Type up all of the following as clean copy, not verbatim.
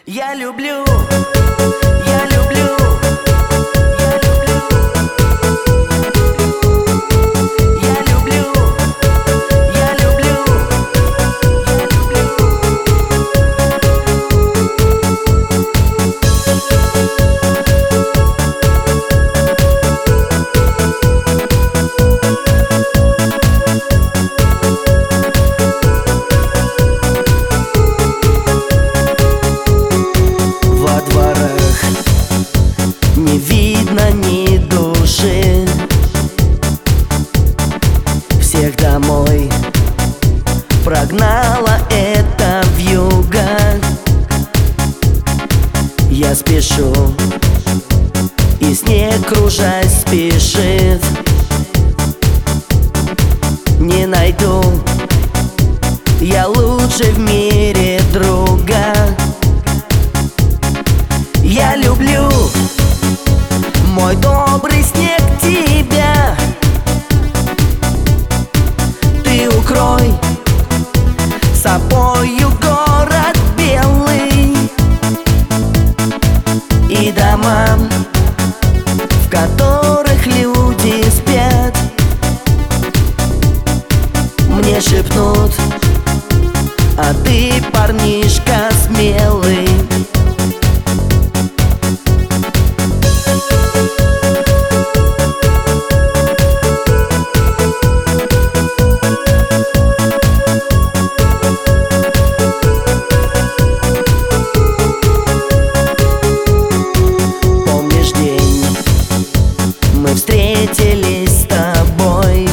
Я люблю, я люблю, я люблю, я люблю, я люблю, во дворах не видно ни души, всех домой прогнала эта вьюга. Я спешу, и снег, кружась, спешит. Не найду я лучше в мире друга. Я люблю, мой добрый снег, тебя. Ты укрой собою город белый и дома, в которых люди спят. Мне шепнут: а ты парнишка смелый. Помнишь день, мы встретились с тобой?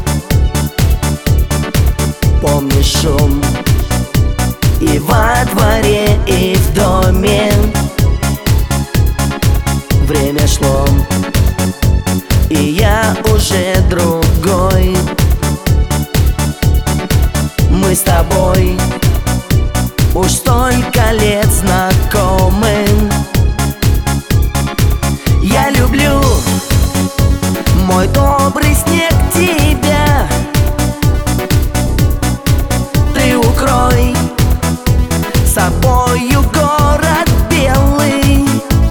Помнишь шум и во дворе, и в доме? Время шло, и я уже другой. Мы с тобой уж столько лет знакомы. Я люблю, мой добрый снег, тебя. Ты укрой собою город белый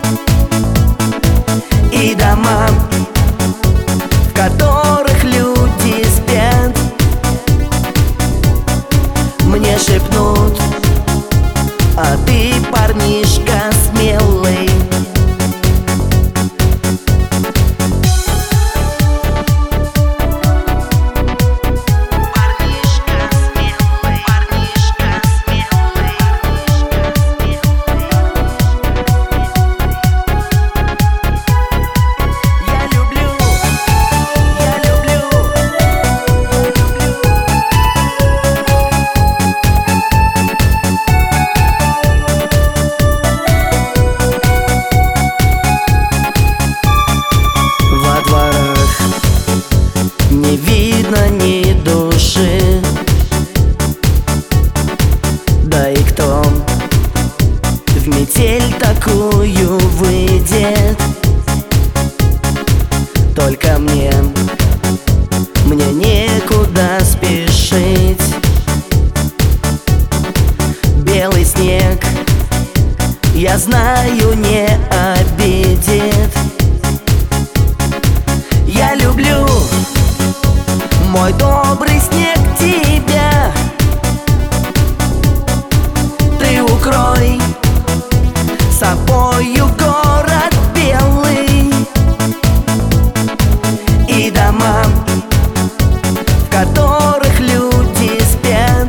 и дома, в которых люди спят. Мне шепнут: а ты парнишка смелый. Не видно ни души, да и кто в метель такую выйдет? Только мне некуда спешить. Белый снег, я знаю, не обидит. Я люблю, мой добрый снег, тебя. Ты укрой собою город белый и дома, в которых люди спят.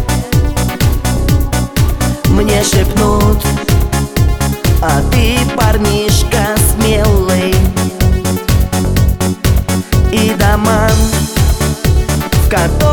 Мне шепнут: а ты парнишка смелый и дома, в которых